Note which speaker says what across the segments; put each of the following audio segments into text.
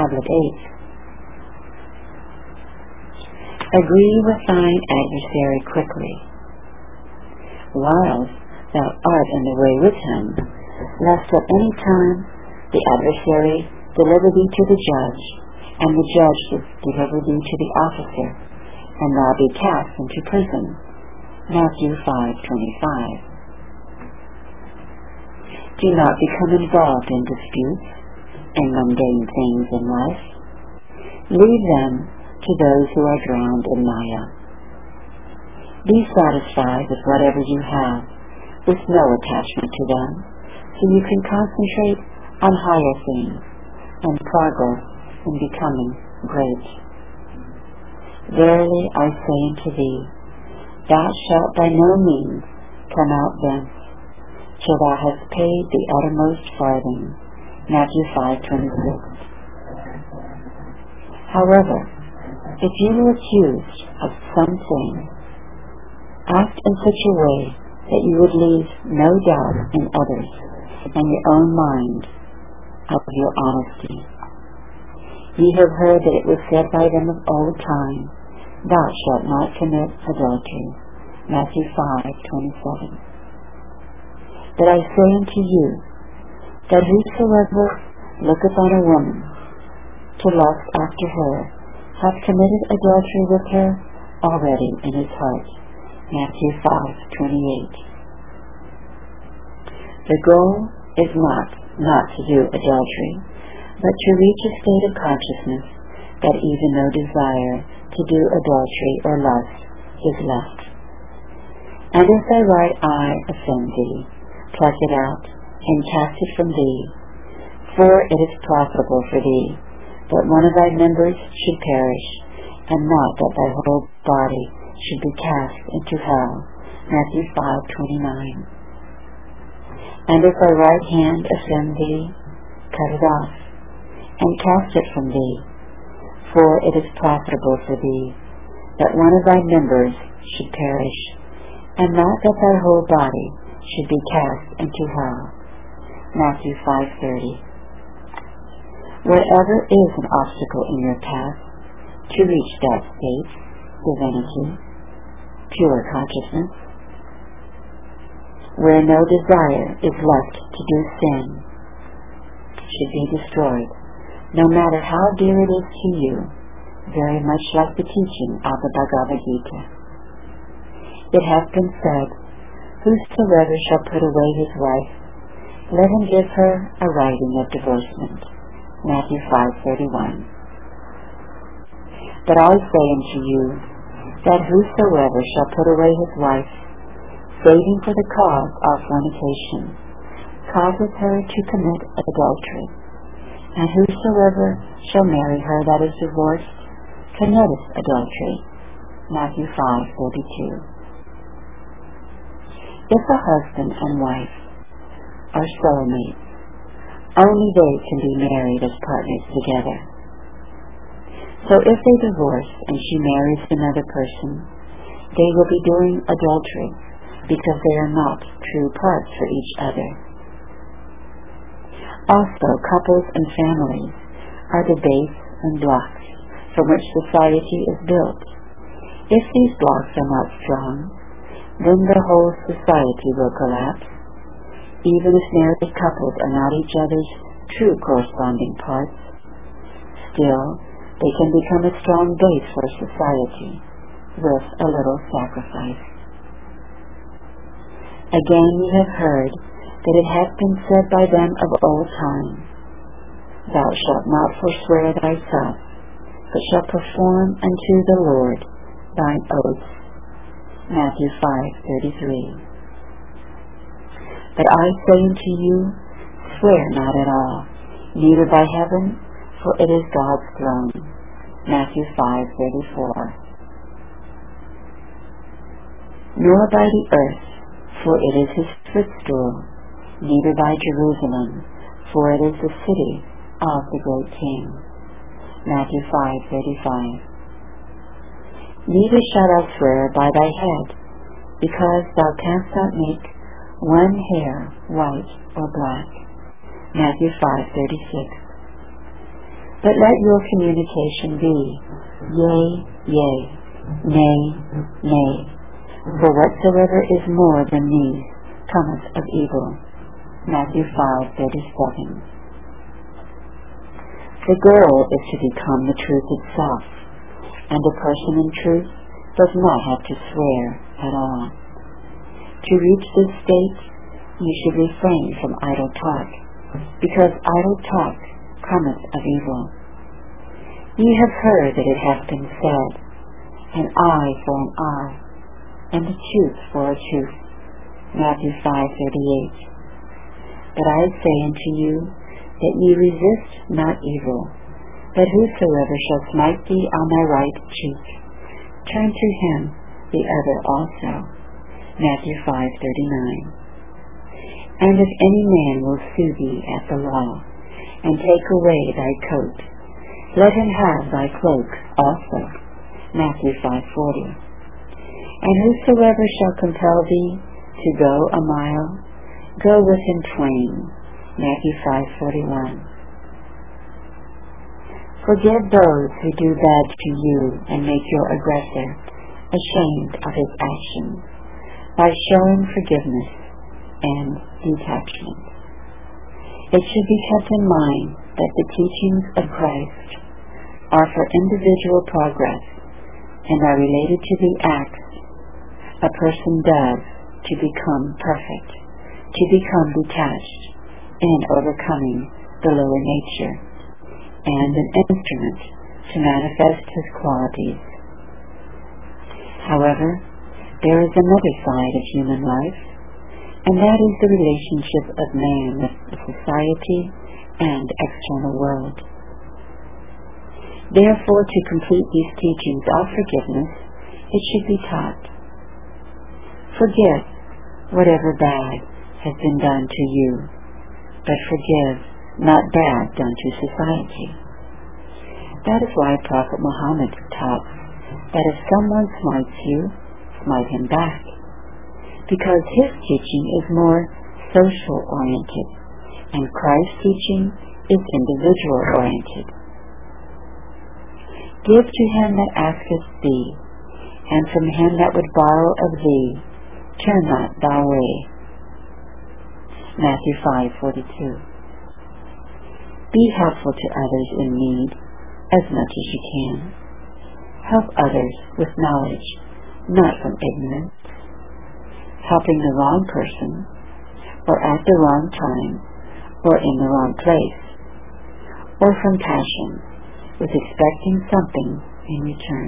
Speaker 1: Tablet 8. Agree with thine adversary quickly, whiles thou art in the way with him, lest at any time the adversary deliver thee to the judge, and the judge deliver thee to the officer, and thou be cast into prison. Matthew 5:25. Do not become involved in disputes and mundane things in life. Leave them to those who are drowned in Maya. Be satisfied with whatever you have, with no attachment to them, so you can concentrate on higher things and progress in becoming great. Verily I say unto thee, thou shalt by no means come out thence, till thou hast paid the uttermost farthing. Matthew 5:26. However, if you were accused of something, act in such a way that you would leave no doubt in others and your own mind of your honesty. Ye have heard that it was said by them of old time, thou shalt not commit adultery. Matthew 5:27. But I say unto you, that whosoever looketh on a woman to lust after her hath committed adultery with her already in his heart. Matthew 5:28. The goal is not to do adultery, but to reach a state of consciousness that even no desire to do adultery or lust is left. And if thy right eye offend thee, pluck it out, and cast it from thee, for it is profitable for thee that one of thy members should perish, and not that thy whole body should be cast into hell. Matthew 5:29. And if thy right hand offend thee, cut it off, and cast it from thee, for it is profitable for thee that one of thy members should perish, and not that thy whole body should be cast into hell. Matthew 5:30. Whatever is an obstacle in your path to reach that state, divinity, pure consciousness, where no desire is left to do sin, should be destroyed, no matter how dear it is to you, very much like the teaching of the Bhagavad Gita. It hath been said, whosoever shall put away his wife, let him give her a writing of divorcement. Matthew 5:31. But I say unto you, that whosoever shall put away his wife, saving for the cause of fornication, causeth her to commit adultery. And whosoever shall marry her that is divorced, committeth adultery. Matthew 5:32. If a husband and wife are soulmates, only they can be married as partners together. So if they divorce and she marries another person, they will be doing adultery, because they are not true parts for each other. Also, couples and families are the base and blocks from which society is built. If these blocks are not strong, then the whole society will collapse. Even if married couples are not each other's true corresponding parts, still they can become a strong base for society with a little sacrifice. Again you have heard that it hath been said by them of old time, thou shalt not forswear thyself, but shalt perform unto the Lord thine oaths. Matthew 5:33. But I say unto you, swear not at all, neither by heaven, for it is God's throne. Matthew 5:34. Nor by the earth, for it is his footstool, neither by Jerusalem, for it is the city of the great King. Matthew 5:35. Neither shalt thou swear by thy head, because thou canst not make one hair white or black. Matthew 5:36. But let your communication be, yea, yea, nay, nay. For whatsoever is more than these cometh of evil. Matthew 5:37. The goal is to become the truth itself, and a person in truth does not have to swear at all. To reach this state, you should refrain from idle talk, because idle talk cometh of evil. Ye have heard that it hath been said, an eye for an eye, and a tooth for a tooth. Matthew 5:38. But I say unto you, that ye resist not evil, but whosoever shall smite thee on thy right cheek, turn to him the other also. Matthew 5:39. And if any man will sue thee at the law, and take away thy coat, let him have thy cloak also. Matthew 5:40. And whosoever shall compel thee to go a mile, go with him twain. Matthew 5:41. Forgive those who do bad to you and make your aggressor ashamed of his actions by showing forgiveness and detachment. It should be kept in mind that the teachings of Christ are for individual progress and are related to the acts a person does to become perfect, to become detached in overcoming the lower nature, and an instrument to manifest his qualities. However, there is another side of human life, and that is the relationship of man with the society and external world. Therefore, to complete these teachings of forgiveness, it should be taught. Forgive whatever bad has been done to you, but forgive not bad done to society. That is why Prophet Muhammad taught that if someone smites you, smite him back, because his teaching is more social-oriented, and Christ's teaching is individual-oriented. Give to him that asketh thee, and from him that would borrow of thee, turn not thou away. Matthew 5:42. Be helpful to others in need as much as you can. Help others with knowledge, not from ignorance. Helping the wrong person, or at the wrong time, or in the wrong place, or from passion, with expecting something in return.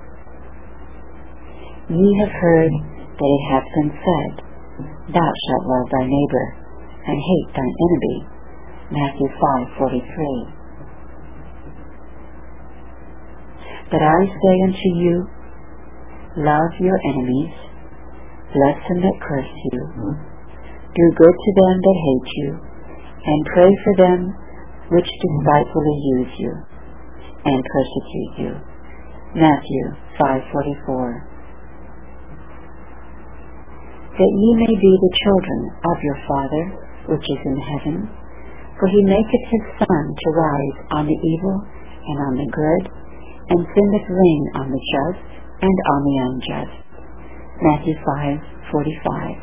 Speaker 1: Ye have heard that it hath been said, Thou shalt love thy neighbor, and hate thine enemy. Matthew 5:43. But I say unto you, love your enemies, bless them that curse you, do good to them that hate you, and pray for them which despitefully use you, and persecute you. Matthew 5:44. That ye may be the children of your Father which is in heaven, for he maketh his sun to rise on the evil and on the good, and sendeth rain on the just and on the unjust. Matthew 5:45.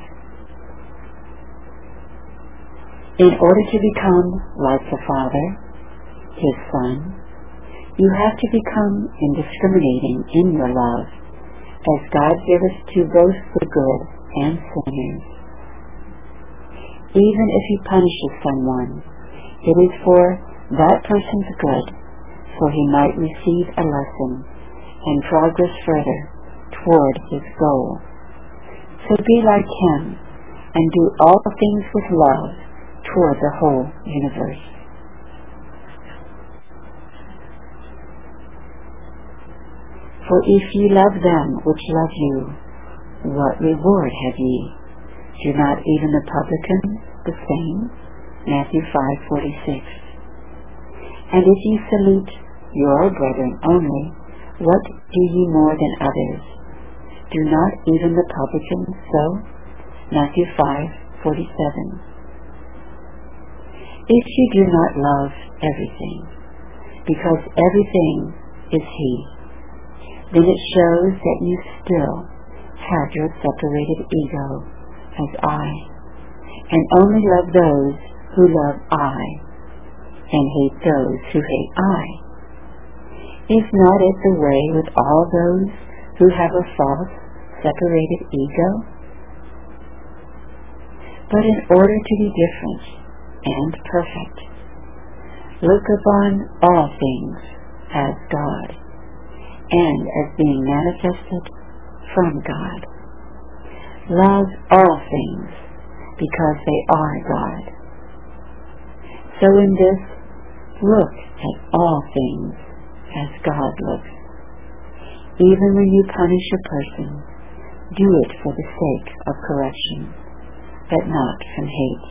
Speaker 1: In order to become like the Father, his Son, you have to become indiscriminating in your love, as God giveth to both the good and sinners. Even if he punishes someone, it is for that person's good, so he might receive a lesson and progress further toward his goal. So be like him, and do all things with love toward the whole universe. For if ye love them which love you, what reward have ye? Do not even the publicans the same? Matthew 5:46. And if ye salute your brethren only, what do ye more than others? Do not even the publicans so? Matthew 5:47. If ye do not love everything, because everything is He, then it shows that you still have your separated ego as I, and only love those who love I, and hate those who hate I. Is not it the way with all those who have a false, separated ego? But in order to be different and perfect, look upon all things as God, and as being manifested from God. Love all things because they are God. So in this, look at all things as God looks. Even when you punish a person, do it for the sake of correction, but not from hate.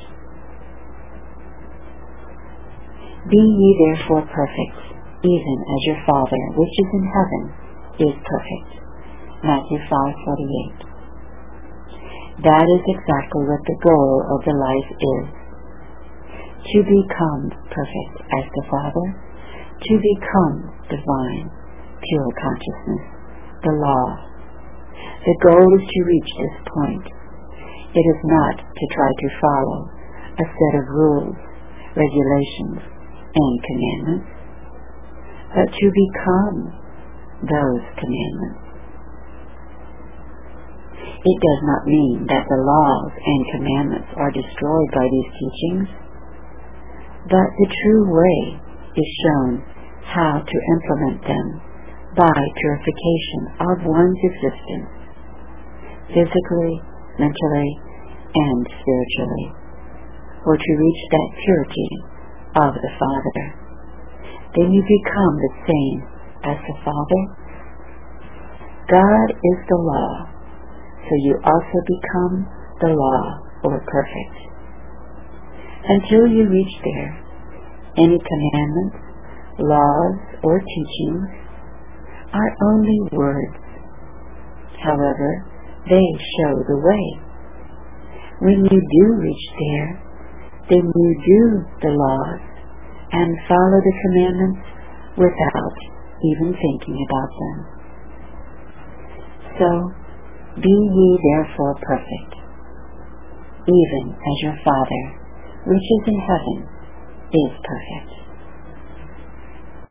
Speaker 1: Be ye therefore perfect, even as your Father which is in heaven is perfect. Matthew 5:48. That is exactly what the goal of the life is. To become perfect as the Father, to become divine, pure consciousness, the law. The goal is to reach this point. It is not to try to follow a set of rules, regulations, and commandments, but to become those commandments. It does not mean that the laws and commandments are destroyed by these teachings, but the true way is shown how to implement them by purification of one's existence, physically, mentally, and spiritually, or to reach that purity of the Father. Then you become the same as the Father. God is the law, so you also become the law or perfect. Until you reach there, any commandments, laws, or teachings are only words. However, they show the way. When you do reach there, then you do the laws and follow the commandments without even thinking about them. So, be ye therefore perfect, even as your Father, which is in heaven, is perfect.